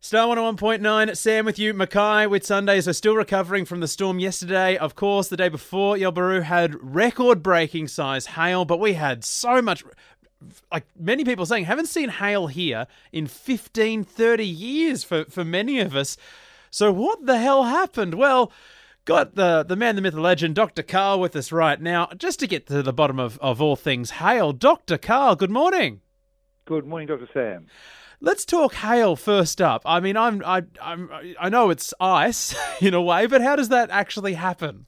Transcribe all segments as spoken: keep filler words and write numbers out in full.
Star one oh one point nine, Sam with you, Mackay with Sundays. Are still recovering from the storm yesterday. Of course, the day before, Yalbaroo had record-breaking size hail, but we had so much, like many people saying, haven't seen hail here in fifteen, thirty years for, for many of us. So what the hell happened? Well, got the, the man, the myth, the legend, Doctor Karl with us right now, just to get to the bottom of, of all things hail. Doctor Karl, good morning. Good morning, Doctor Sam. Let's talk hail first up. I mean, I'm, I, I'm, I know it's ice in a way, but how does that actually happen?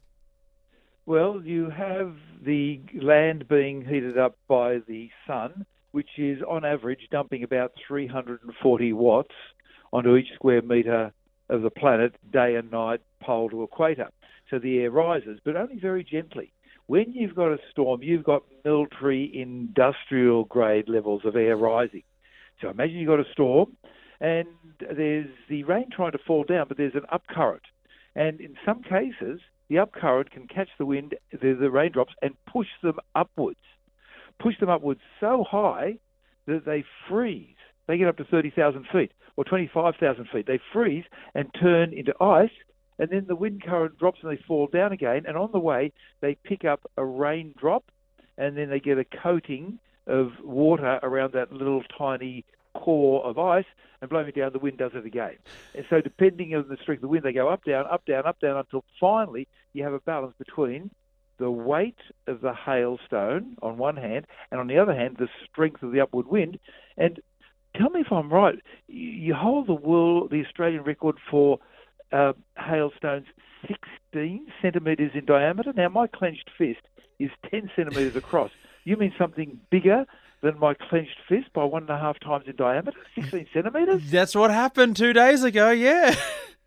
Well, you have the land being heated up by the sun, which is on average dumping about three hundred forty watts onto each square metre of the planet, day and night, pole to equator. So the air rises, but only very gently. When you've got a storm, you've got military industrial grade levels of air rising. So imagine you've got a storm and there's the rain trying to fall down, but there's an upcurrent. And in some cases, the upcurrent can catch the wind, the, the raindrops, and push them upwards. Push them upwards so high that they freeze. They get up to thirty thousand feet or twenty-five thousand feet. They freeze and turn into ice, and then the wind current drops and they fall down again. And on the way, they pick up a raindrop, and then they get a coating of water around that little tiny core of ice, and blowing it down, the wind does it again. And so depending on the strength of the wind, they go up, down, up, down, up, down, until finally you have a balance between the weight of the hailstone on one hand, and on the other hand, the strength of the upward wind. And tell me if I'm right, you hold the world, the Australian record for uh, hailstones sixteen centimetres in diameter. Now, my clenched fist is ten centimetres across. You mean something bigger than my clenched fist by one and a half times in diameter? sixteen centimetres? That's what happened two days ago, yeah.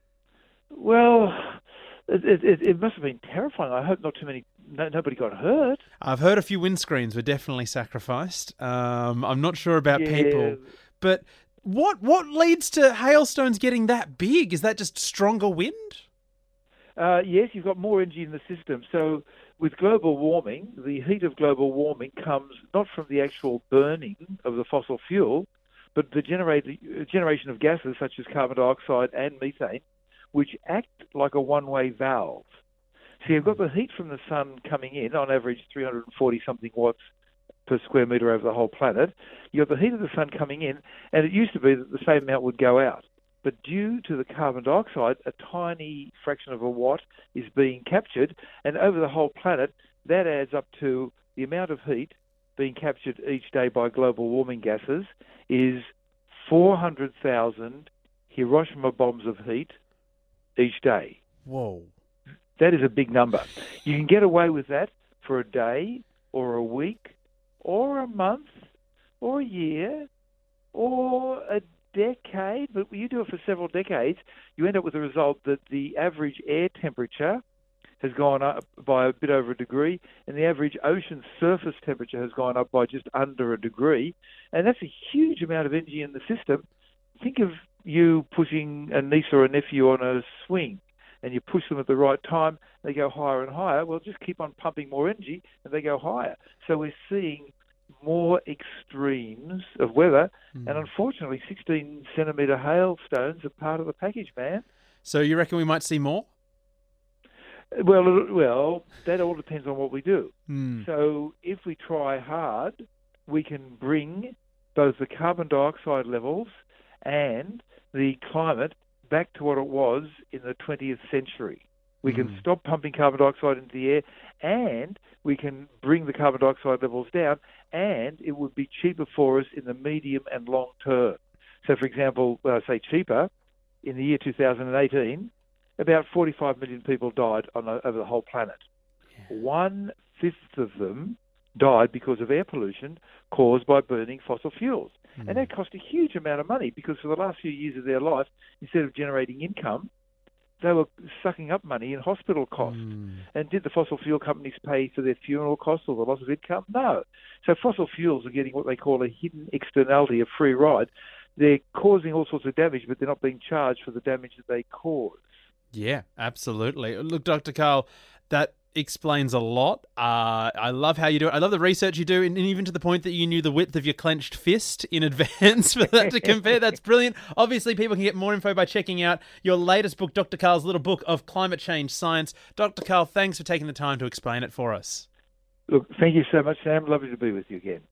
Well, it, it, it must have been terrifying. I hope not too many, no, nobody got hurt. I've heard a few windscreens were definitely sacrificed. Um, I'm not sure about yeah. people. But what what leads to hailstones getting that big? Is that just stronger wind? Uh, yes, you've got more energy in the system. So with global warming, the heat of global warming comes not from the actual burning of the fossil fuel, but the generate, generation of gases such as carbon dioxide and methane, which act like a one-way valve. So you've got the heat from the sun coming in, on average three hundred forty something watts per square metre over the whole planet. You've got the heat of the sun coming in, and it used to be that the same amount would go out. But due to the carbon dioxide, a tiny fraction of a watt is being captured, and over the whole planet, that adds up to the amount of heat being captured each day by global warming gases is four hundred thousand Hiroshima bombs of heat each day. Whoa. That is a big number. You can get away with that for a day or a week or a month or a year or a decade, but when you do it for several decades, you end up with the result that the average air temperature has gone up by a bit over a degree, and the average ocean surface temperature has gone up by just under a degree, and that's a huge amount of energy in the system. Think of you pushing a niece or a nephew on a swing, and you push them at the right time, they go higher and higher. Well, just keep on pumping more energy, and they go higher. So we're seeing more extremes of weather, mm. and unfortunately sixteen centimetre hailstones are part of the package, man. So you reckon we might see more? Well, well, that all depends on what we do. Mm. So if we try hard, we can bring both the carbon dioxide levels and the climate back to what it was in the twentieth century. We can mm. stop pumping carbon dioxide into the air, and we can bring the carbon dioxide levels down, and it would be cheaper for us in the medium and long term. So, for example, when I say cheaper, in the year two thousand eighteen, about forty-five million people died on the, over the whole planet. Yeah. One-fifth of them died because of air pollution caused by burning fossil fuels. Mm. And that cost a huge amount of money, because for the last few years of their life, instead of generating income, they were sucking up money in hospital costs. Mm. And did the fossil fuel companies pay for their funeral costs or the loss of income? No. So fossil fuels are getting what they call a hidden externality, a free ride. They're causing all sorts of damage, but they're not being charged for the damage that they cause. Yeah, absolutely. Look, Doctor Karl, that explains a lot. Uh, I love how you do it. I love the research you do, and even to the point that you knew the width of your clenched fist in advance for that to compare. That's brilliant. Obviously, people can get more info by checking out your latest book, Doctor Karl's little book of climate change science. Doctor Karl, thanks for taking the time to explain it for us. Look, thank you so much, Sam. Lovely to be with you again.